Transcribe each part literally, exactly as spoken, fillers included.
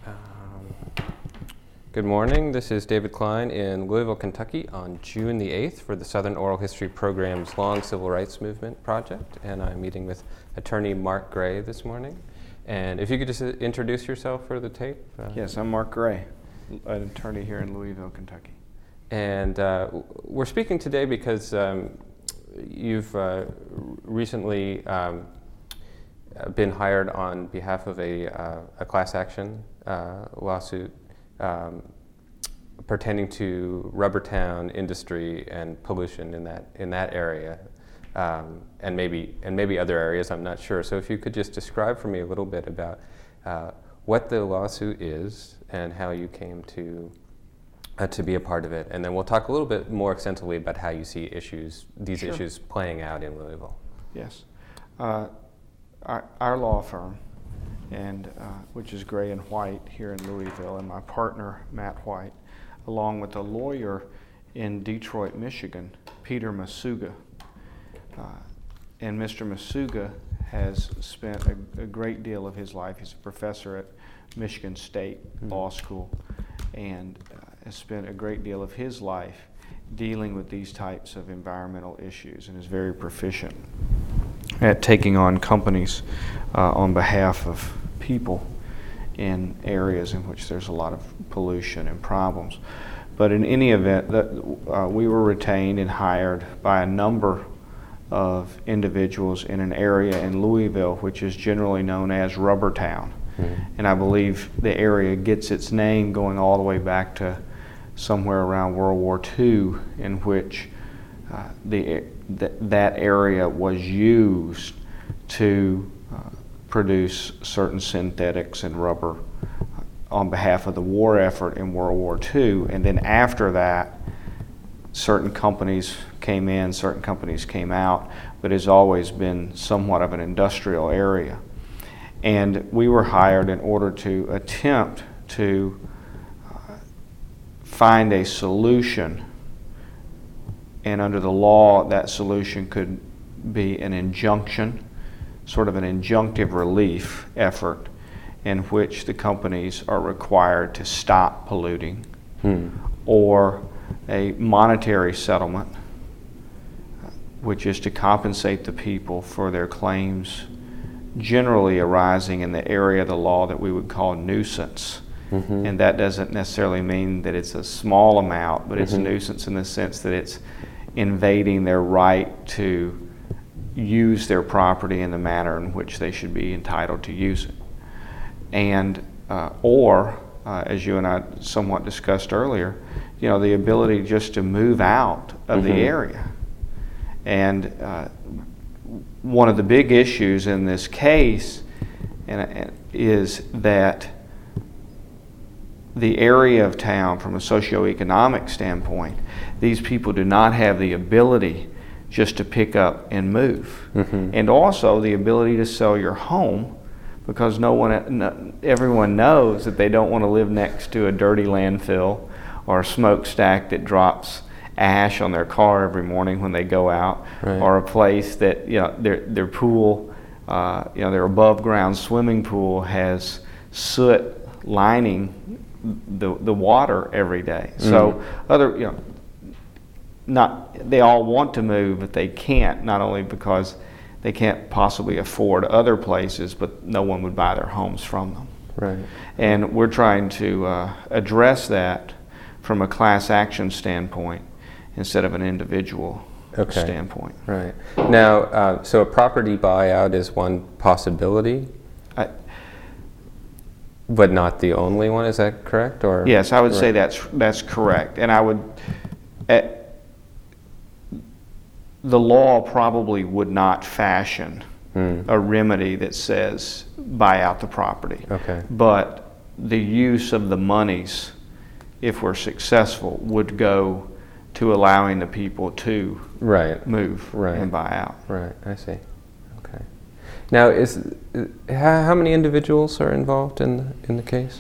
Um, good morning. This is David Klein in Louisville, Kentucky on June the eighth for the Southern Oral History Program's Long Civil Rights Movement project, and I'm meeting with attorney Mark Gray this morning. And if you could just uh, introduce yourself for the tape. Uh, yes, I'm Mark Gray, an attorney here in Louisville, Kentucky. And uh, we're speaking today because um, you've uh, recently um, been hired on behalf of a, uh, a class action uh, lawsuit um, pertaining to rubber town industry and pollution in that in that area, um, and maybe and maybe other areas. I'm not sure. So if you could just describe for me a little bit about uh, what the lawsuit is and how you came to uh, to be a part of it, and then we'll talk a little bit more extensively about how you see issues these Sure. issues playing out in Louisville. Yes, uh, our, our law firm, and uh, which is Gray and White here in Louisville, and my partner Matt White, along with a lawyer in Detroit, Michigan, Peter Masuga. Uh, and Mister Masuga has spent a, a great deal of his life. He's a professor at Michigan State mm-hmm. Law School, and uh, has spent a great deal of his life dealing with these types of environmental issues, and is very proficient at taking on companies uh, on behalf of people in areas in which there's a lot of pollution and problems. But in any event, that, uh, we were retained and hired by a number of individuals in an area in Louisville which is generally known as Rubber Town. Mm-hmm. And I believe the area gets its name going all the way back to somewhere around World War Two, in which uh, the th- that area was used to uh, produce certain synthetics and rubber on behalf of the war effort in World War Two. And then after that, certain companies came in, certain companies came out, but has always been somewhat of an industrial area. And we were hired in order to attempt to uh, find a solution, and under the law, that solution could be an injunction, sort of an injunctive relief effort, in which the companies are required to stop polluting, hmm. or a monetary settlement, which is to compensate the people for their claims generally arising in the area of the law that we would call nuisance. Mm-hmm. And that doesn't necessarily mean that it's a small amount, but mm-hmm. it's a nuisance in the sense that it's invading their right to use their property in the manner in which they should be entitled to use it. And, uh, or, uh, as you and I somewhat discussed earlier, you know, the ability just to move out of mm-hmm. the area. And uh, one of the big issues in this case and, and is that the area of town, from a socioeconomic standpoint, these people do not have the ability just to pick up and move. Mm-hmm. And also the ability to sell your home, because no one, no, everyone knows that they don't want to live next to a dirty landfill or a smokestack that drops ash on their car every morning when they go out, right. or a place that, you know, their their pool, uh, you know, their above ground swimming pool has soot lining the the water every day. Mm-hmm. So other, you know, not they all want to move, but they can't, not only because they can't possibly afford other places, but no one would buy their homes from them. Right. And we're trying to uh, address that from a class action standpoint instead of an individual okay. standpoint. Right. Now, uh, so a property buyout is one possibility, I, but not the only one. Is that correct? Or yes, I would right. say that's that's correct. And I would, uh, the law probably would not fashion mm. a remedy that says buy out the property. Okay. But the use of the monies, if we're successful, would go to allowing the people to right. move right. and buy out. Right, I see. Okay. Now, is uh, how, how many individuals are involved in the, in the case?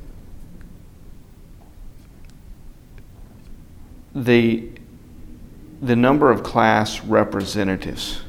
The the number of class representatives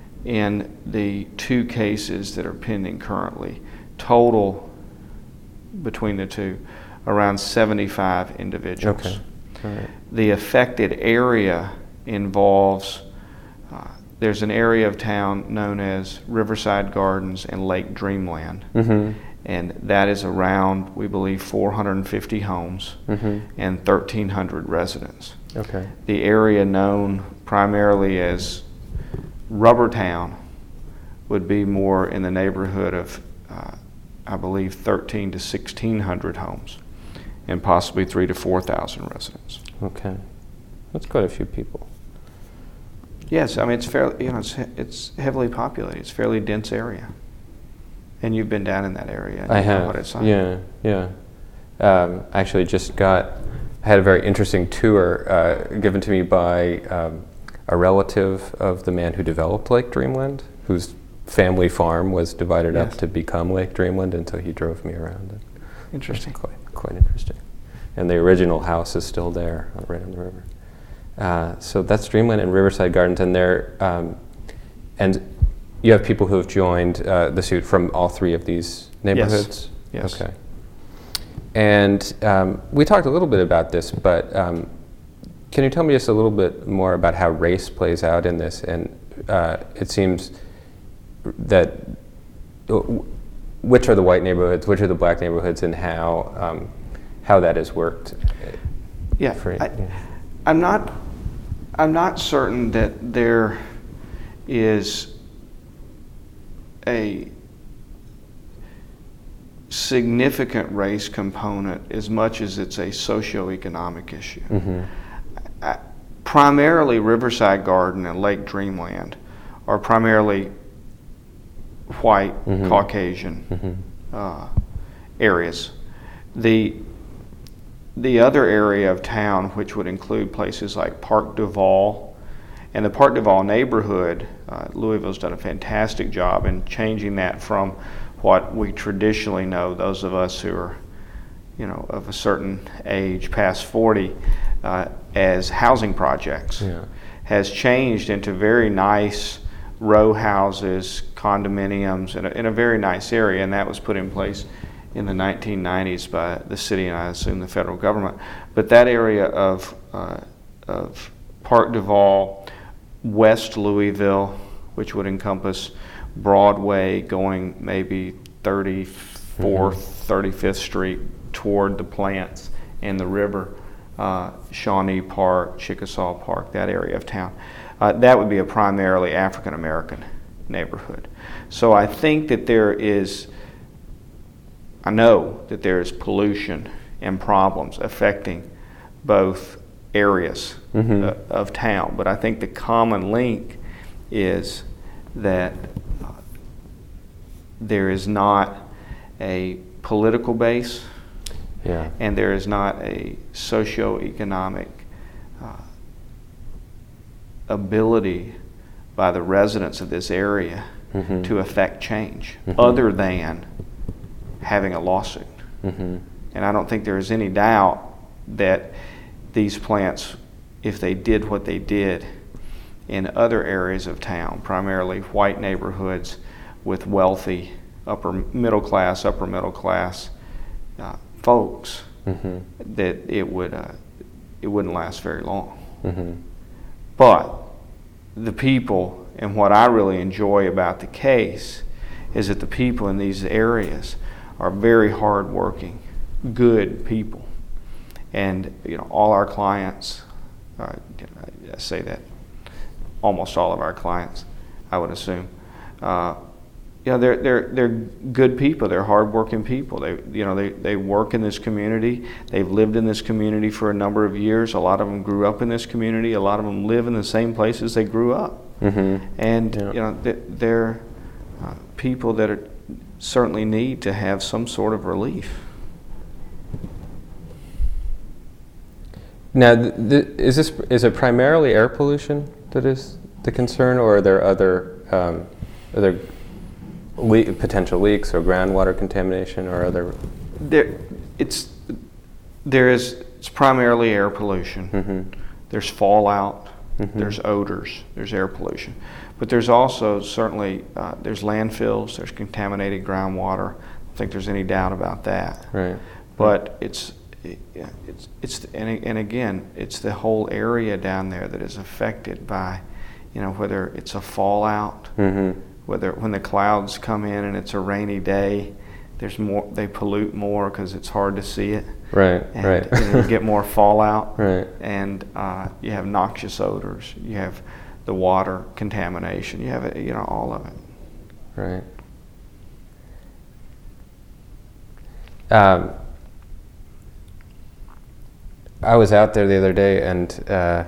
in the two cases that are pending currently total between the two, around seventy-five individuals. Okay. All right. The affected area involves, uh, there's an area of town known as Riverside Gardens and Lake Dreamland. Mm-hmm. And that is around, we believe, four hundred fifty homes Mm-hmm. and thirteen hundred residents. Okay. The area known primarily as Rubber Town would be more in the neighborhood of, uh, I believe, thirteen to sixteen hundred homes and possibly three to four thousand residents. Okay. That's quite a few people. Yes, I mean, it's fairly, you know, it's, it's heavily populated. It's a fairly dense area. And you've been down in that area. And I you know have. what it's like. Yeah, yeah. Um, actually, just got I had a very interesting tour uh, given to me by um, a relative of the man who developed Lake Dreamland, whose family farm was divided Yes. up to become Lake Dreamland, and so he drove me around it. Interesting. Quite, quite interesting. And the original house is still there, right on the river. Uh, so that's Dreamland and Riverside Gardens, and they're um, and you have people who have joined uh, the suit from all three of these neighborhoods. Yes. Okay. And um, we talked a little bit about this, but um, can you tell me just a little bit more about how race plays out in this? And uh, it seems that uh, which are the white neighborhoods, which are the black neighborhoods, and how um, how that has worked. Yeah, for, I, yeah. I'm not. I'm not certain that there is a significant race component as much as it's a socioeconomic issue. Mm-hmm. I, primarily, Riverside Garden and Lake Dreamland are primarily white, mm-hmm. Caucasian mm-hmm. uh, areas. The The other area of town, which would include places like Park Duval, and the Park Duval neighborhood, uh, Louisville's done a fantastic job in changing that from what we traditionally know, those of us who are, you know, of a certain age, past forty, uh, as housing projects, Yeah. has changed into very nice row houses, condominiums, in a, in a very nice area, and that was put in place in the nineteen nineties by the city and I assume the federal government. But that area of uh, of Park Duval, West Louisville, which would encompass Broadway going maybe thirty-fourth, mm-hmm. thirty-fifth Street toward the plants and the river, uh, Shawnee Park, Chickasaw Park, that area of town. Uh, that would be a primarily African American neighborhood. So I think that there is I know that there is pollution and problems affecting both areas mm-hmm. uh, of town, but I think the common link is that uh, there is not a political base, Yeah. and there is not a socioeconomic uh, ability by the residents of this area mm-hmm. to affect change, mm-hmm. other than having a lawsuit. Mm-hmm. And I don't think there is any doubt that these plants, if they did what they did in other areas of town, primarily white neighborhoods with wealthy upper middle class, upper middle class uh, folks, Mm-hmm. that it would uh, it wouldn't last very long. Mm-hmm. But the people, and what I really enjoy about the case, is that the people in these areas are very hardworking, good people, and you know all our clients. Uh, I say that almost all of our clients, I would assume. Uh, you know, they're they're they're good people. They're hardworking people. They you know they, they work in this community. They've lived in this community for a number of years. A lot of them grew up in this community. A lot of them live in the same places they grew up. Mm-hmm. And Yeah. you know they're uh, people that are certainly need to have some sort of relief. Now, th- th- is this is it primarily air pollution that is the concern, or are there other um, other le- potential leaks or groundwater contamination or other? There, it's there is it's primarily air pollution. Mm-hmm. There's fallout. Mm-hmm. There's odors. There's air pollution, but there's also certainly uh, there's landfills. There's contaminated groundwater, think there's any doubt about that. Right. But it's, it's, it's, and, and again, it's the whole area down there that is affected by, you know, whether it's a fallout, mm-hmm. whether when the clouds come in and it's a rainy day, there's more, they pollute more because it's hard to see it. Right, and, right. You know, you get more fallout. Right. And uh, you have noxious odors. You have the water contamination. You have, you know, all of it. Right. Um, I was out there the other day and uh,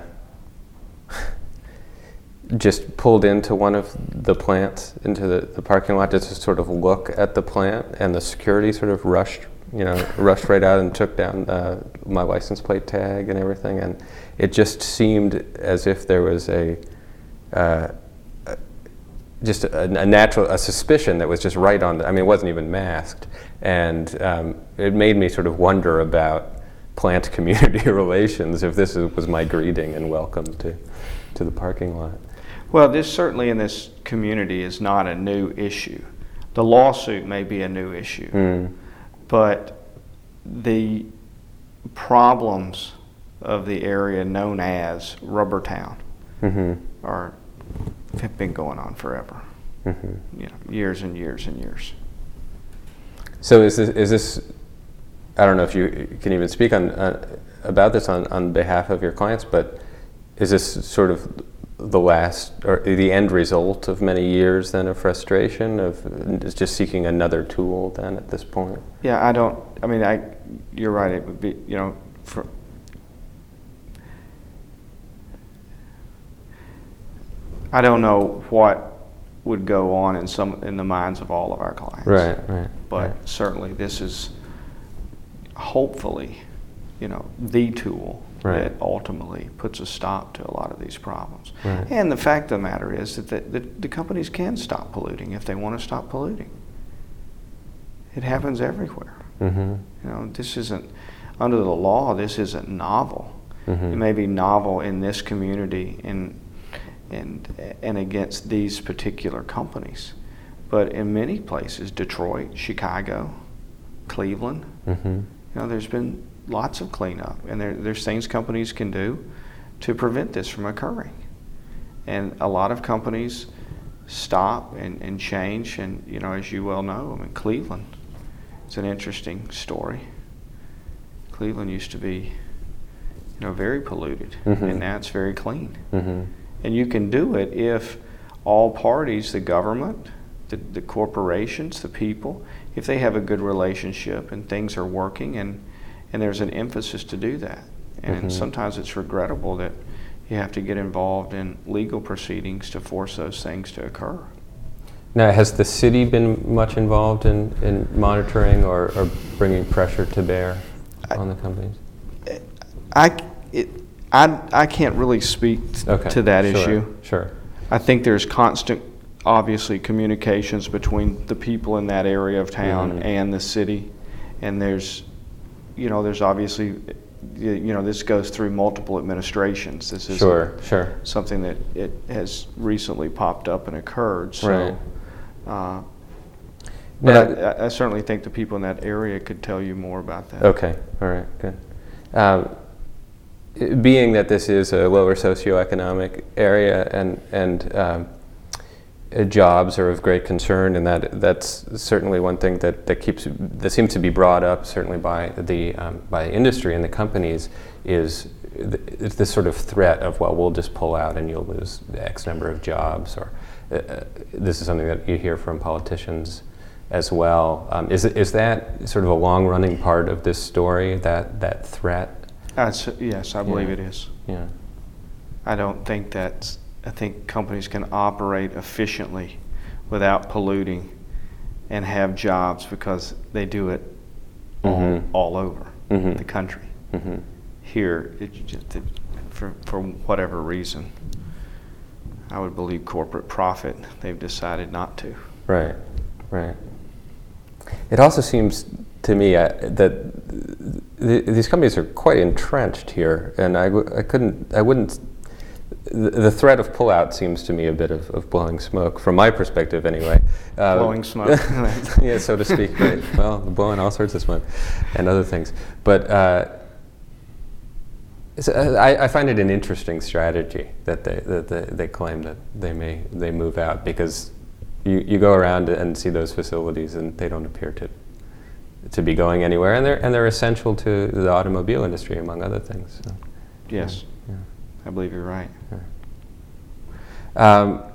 just pulled into one of the plants, into the, the parking lot, just to sort of look at the plant, and the security sort of rushed, you know, rushed right out and took down uh, my license plate tag and everything, and it just seemed as if there was a uh, just a, a natural, a suspicion that was just right on the, I mean, it wasn't even masked, and um, it made me sort of wonder about plant-community relations, if this is, was my greeting and welcome to, to the parking lot. Well, this certainly in this community is not a new issue. The lawsuit may be a new issue, mm. but the problems of the area known as Rubber Town mm-hmm. are have been going on forever, mm-hmm. you know, years and years and years. So is this, is this, I don't know if you can even speak on uh, about this on, on behalf of your clients, but is this sort of the last or the end result of many years then of frustration, of just seeking another tool then at this point? Yeah, I don't, I mean, I, you're right, it would be, you know, for, I don't know what would go on in some in the minds of all of our clients. Right, right. But right. certainly this is hopefully, you know, the tool right. that ultimately puts a stop to a lot of these problems. Right. And the fact of the matter is that the, the, the companies can stop polluting if they want to stop polluting. It happens everywhere. Mm-hmm. You know, this isn't, under the law, this isn't novel. Mm-hmm. It may be novel in this community and and and against these particular companies. But in many places, Detroit, Chicago, Cleveland, mm-hmm. you know, there's been lots of cleanup, and there, there's things companies can do to prevent this from occurring. And a lot of companies stop and, and change, and, you know, as you well know, I mean, Cleveland, it's an interesting story. Cleveland used to be, you know, very polluted, mm-hmm. and now it's very clean. Mm-hmm. And you can do it if all parties, the government, the, the corporations, the people, if they have a good relationship and things are working, and, and there's an emphasis to do that. And mm-hmm. sometimes it's regrettable that you have to get involved in legal proceedings to force those things to occur. Now, has the city been much involved in, in monitoring or, or bringing pressure to bear I, on the companies? I, it, I, I can't really speak okay. to that sure. issue. Sure. I think there's constant, obviously, communications between the people in that area of town mm-hmm. and the city. And there's, you know, there's obviously, you know, this goes through multiple administrations. This is sure, sure. something that it has recently popped up and occurred. So, right. uh, Now, but I, I certainly think the people in that area could tell you more about that. Okay, all right, good. Um, being that this is a lower socioeconomic area and and um, uh, jobs are of great concern, and that that's certainly one thing that, that keeps that seems to be brought up certainly by the um, by industry and the companies is th- it's this sort of threat of, well, we'll just pull out and you'll lose X number of jobs, or uh, this is something that you hear from politicians as well. Um, is is that sort of a long-running part of this story, that that threat? That's, yes, I believe yeah. it is. Yeah. I don't think that's, I think companies can operate efficiently without polluting and have jobs because they do it mm-hmm. all, all over mm-hmm. the country. Mm-hmm. Here, it just, it, for, for whatever reason, I would believe corporate profit, they've decided not to. Right, right. It also seems to me uh, that th- these companies are quite entrenched here, and I, w- I couldn't, I wouldn't the, the threat of pullout seems to me a bit of, of blowing smoke, from my perspective anyway. Uh, blowing smoke. Yeah, so to speak. Right. Well, blowing all sorts of smoke and other things. But uh, so I, I find it an interesting strategy that they that they, they claim that they may they move out, because you, you go around and see those facilities and they don't appear to to be going anywhere, and they're and they're essential to the automobile industry, among other things. So, yes, yeah. I believe you're right. Yeah. Um,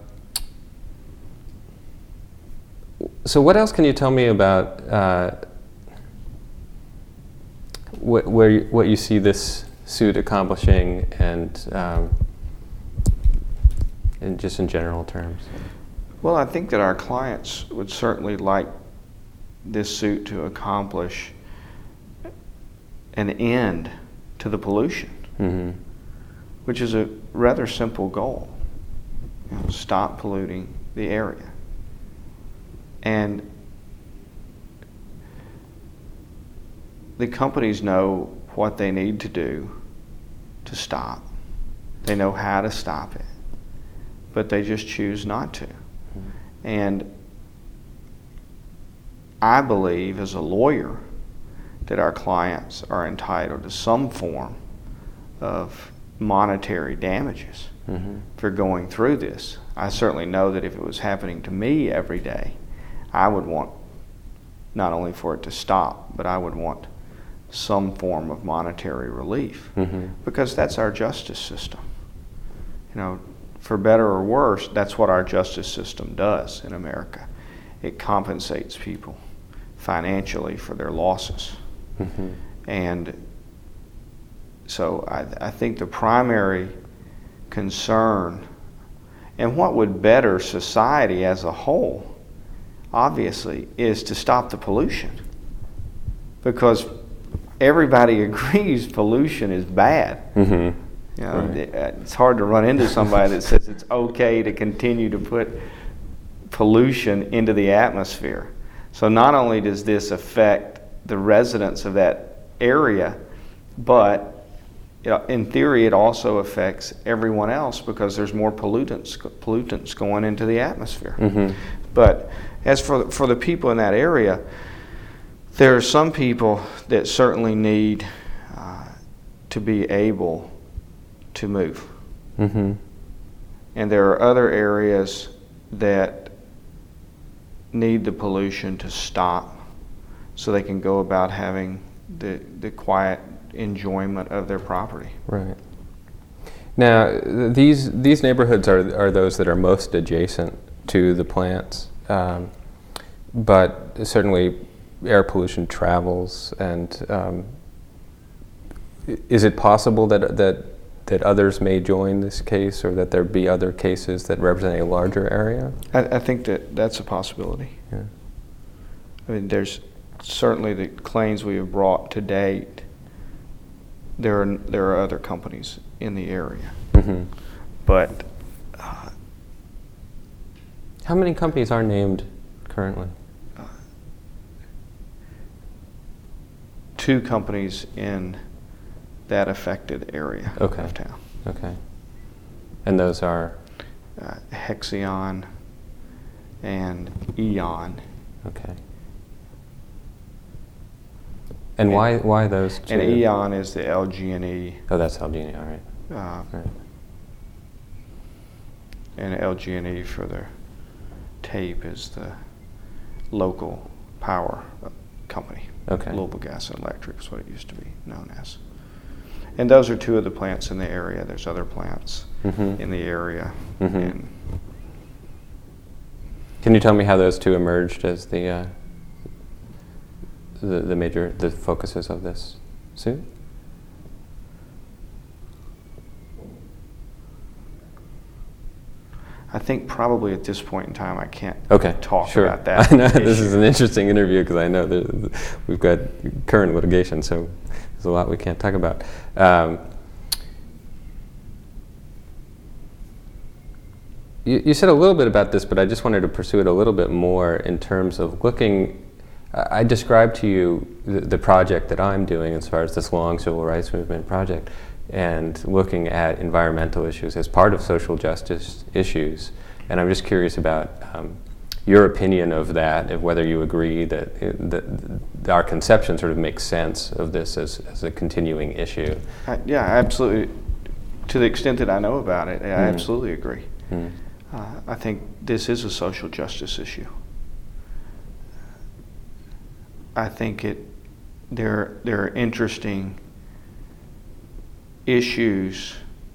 so what else can you tell me about uh, wh- where you, what you see this suit accomplishing, and um, in just in general terms? Well, I think that our clients would certainly like this suit to accomplish an end to the pollution, mm-hmm. which is a rather simple goal. You know, stop polluting the area. And the companies know what they need to do to stop. They know how to stop it, but they just choose not to. Mm-hmm. And I believe, as a lawyer, that our clients are entitled to some form of monetary damages mm-hmm. for going through this. I certainly know that if it was happening to me every day, I would want not only for it to stop, but I would want some form of monetary relief, mm-hmm. because that's our justice system. You know, for better or worse, that's what our justice system does in America. It compensates people financially for their losses. Mm-hmm. And so I, I think the primary concern, and what would better society as a whole, obviously, is to stop the pollution. Because everybody agrees pollution is bad. Mm-hmm. You know, right. it, it's hard to run into somebody that says it's okay to continue to put pollution into the atmosphere. So not only does this affect the residents of that area, but you know, in theory it also affects everyone else, because there's more pollutants pollutants going into the atmosphere. Mm-hmm. But as for for the people in that area, there are some people that certainly need uh, to be able to move. Mm-hmm. And there are other areas that need the pollution to stop so they can go about having the, the quiet enjoyment of their property. Right. Now, these these neighborhoods are are those that are most adjacent to the plants, um, but certainly air pollution travels. And um, is it possible that that that others may join this case, or that there be other cases that represent a larger area? I, I think that that's a possibility. Yeah. I mean, there's certainly the claims we have brought to date. There are there are other companies in the area, mm-hmm. but uh, how many companies are named currently? Uh, two companies in that affected area okay. of town. Okay. And those are? Uh, Hexion and Eon. Okay. And, and why why those two? And Eon is the L G and E. Oh, that's L G and E, all right. Uh, right. And L G and E for the tape is the local power company. Okay. Louisville Gas and Electric is what it used to be known as. And those are two of the plants in the area. There's other plants mm-hmm. in the area. Mm-hmm. And can you tell me how those two emerged as the uh, the, the major the focuses of this suit? I think probably at this point in time I can't okay, talk sure. about that. I know this is an interesting interview because I know that we've got current litigation, so there's a lot we can't talk about. Um, you, you said a little bit about this, but I just wanted to pursue it a little bit more in terms of looking. I, I described to you the, the project that I'm doing as far as this long civil rights movement project, and looking at environmental issues as part of social justice issues. And I'm just curious about um, your opinion of that, of whether you agree that, it, that our conception sort of makes sense of this as, as a continuing issue. I, yeah, absolutely. To the extent that I know about it, I mm. absolutely agree. Mm. Uh, I think this is a social justice issue. I think it there there are interesting issues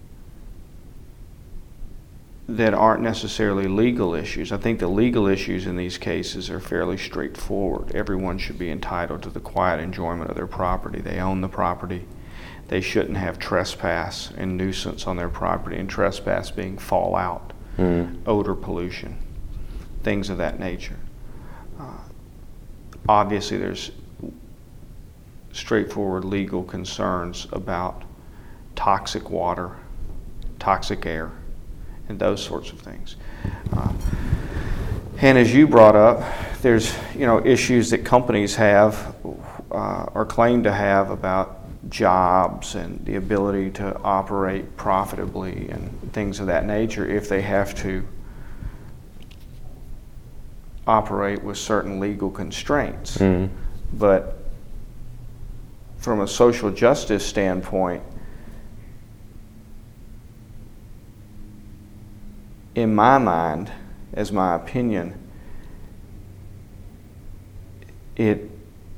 that aren't necessarily legal issues. I think the legal issues in these cases are fairly straightforward. Everyone should be entitled to the quiet enjoyment of their property. They own the property. They shouldn't have trespass and nuisance on their property, and trespass being fallout, mm. odor pollution, things of that nature. Uh, obviously, there's straightforward legal concerns about toxic water, toxic air, and those sorts of things. Uh, and as you brought up, there's you know issues that companies have uh, or claim to have about jobs and the ability to operate profitably and things of that nature if they have to operate with certain legal constraints. Mm. But from a social justice standpoint, in my mind, as my opinion, it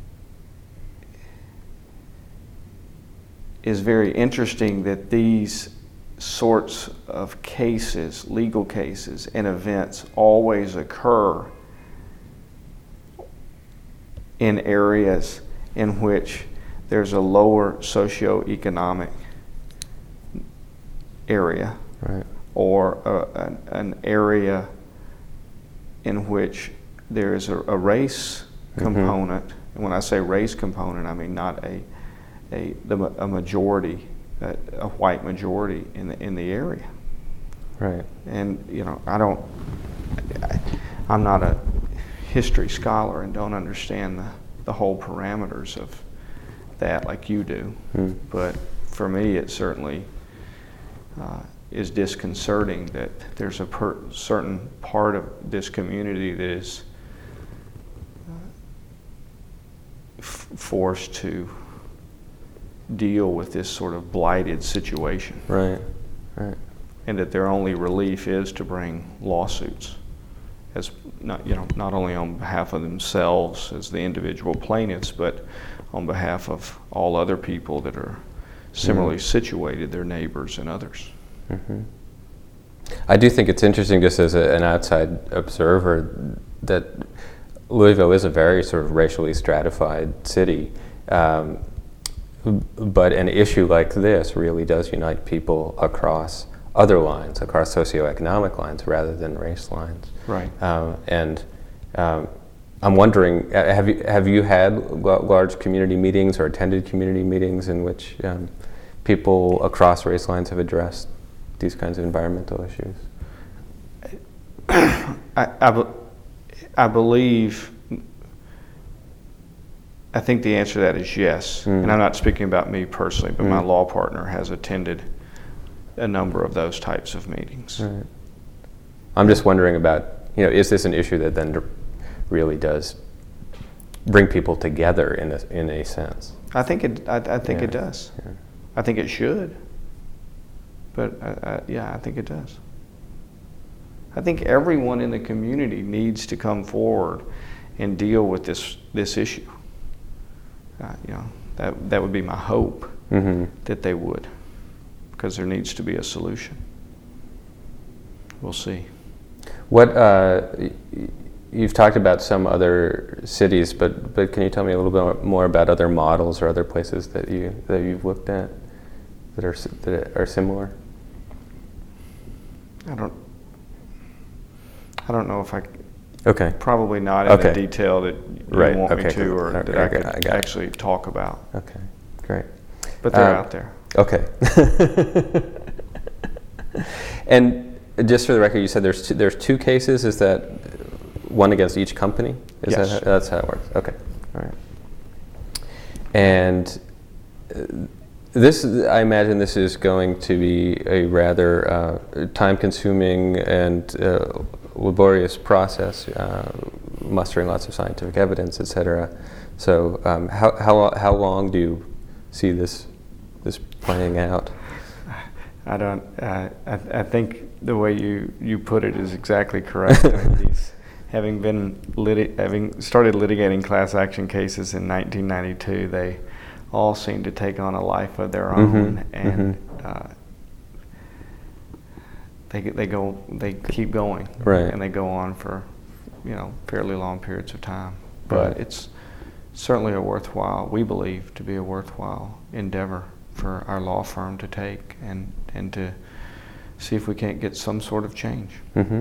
is very interesting that these sorts of cases, legal cases and events, always occur in areas in which there's a lower socioeconomic area. Right. Or a, an, an area in which there is a, a race mm-hmm. component. And when I say race component, I mean not a a, the, a majority, a, a white majority in the in the area. Right. And you know, I don't. I, I'm not a history scholar and don't understand the, the whole parameters of that like you do. Mm. But for me, it certainly. Uh, is disconcerting that there's a per- certain part of this community that is uh, f- forced to deal with this sort of blighted situation. Right, right. And that their only relief is to bring lawsuits, as not you know not only on behalf of themselves as the individual plaintiffs, but on behalf of all other people that are similarly mm. situated, their neighbors and others. Mm-hmm. I do think it's interesting, just as a, an outside observer, that Louisville is a very sort of racially stratified city, um, but an issue like this really does unite people across other lines, across socioeconomic lines rather than race lines. Right. Um, and um, I'm wondering, have you have you had l- large community meetings or attended community meetings in which um, people across race lines have addressed these kinds of environmental issues? I, I, be, I believe, I think the answer to that is yes. Mm. And I'm not speaking about me personally, but mm. my law partner has attended a number of those types of meetings. Right. I'm just wondering about, you know, is this an issue that then really does bring people together in a, in a sense? I think it, I, I think yeah. it does. Yeah. I think it should. But uh, uh, yeah, I think it does. I think everyone in the community needs to come forward and deal with this this issue. Uh, you know, that that would be my hope mm-hmm. that they would, because there needs to be a solution. We'll see. What uh, you've talked about some other cities, but but can you tell me a little bit more about other models or other places that you that you've looked at that are that are similar? I don't. I don't know if I. Okay. Probably not in okay. the detail that you right. want okay. me to, or okay. that I could I actually it. talk about. Okay. Great. But they're um, out there. Okay. And just for the record, you said there's two, there's two cases. Is that one against each company? Is yes. that how, that's how it works. Okay. All right. And. Uh, this, I imagine this is going to be a rather uh, time-consuming and uh, laborious process, uh, mustering lots of scientific evidence, et cetera. So, um, how how how long do you see this this playing out? I don't. Uh, I, I think the way you, you put it is exactly correct. I mean, these, having been lit- having started litigating class action cases in nineteen ninety-two, they all seem to take on a life of their own, mm-hmm. and mm-hmm. uh, they they go they keep going, right. and they go on for, you know, fairly long periods of time. But right. it's certainly a worthwhile, we believe to be a worthwhile endeavor for our law firm to take, and, and to see if we can't get some sort of change. Mm-hmm.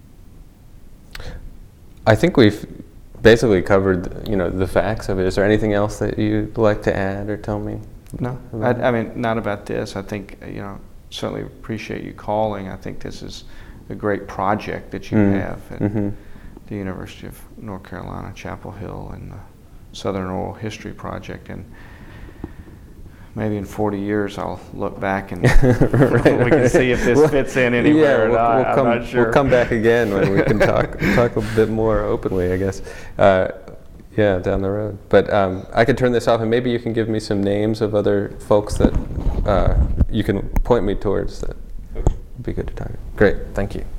I think we've basically covered, you know, the facts of it. Is there anything else that you'd like to add or tell me? No, I, I mean, not about this. I think, you know, certainly appreciate you calling. I think this is a great project that you mm-hmm. have at mm-hmm. the University of North Carolina, Chapel Hill, and the Southern Oral History Project. And maybe in forty years I'll look back and right, we can see if this well, fits in anywhere yeah, or we'll, not. We'll I'm come, not sure. We'll come back again when we can talk talk a bit more openly, I guess. Uh, yeah, down the road. But um, I could turn this off, and maybe you can give me some names of other folks that uh, you can point me towards that would be good to talk to. Great, thank you.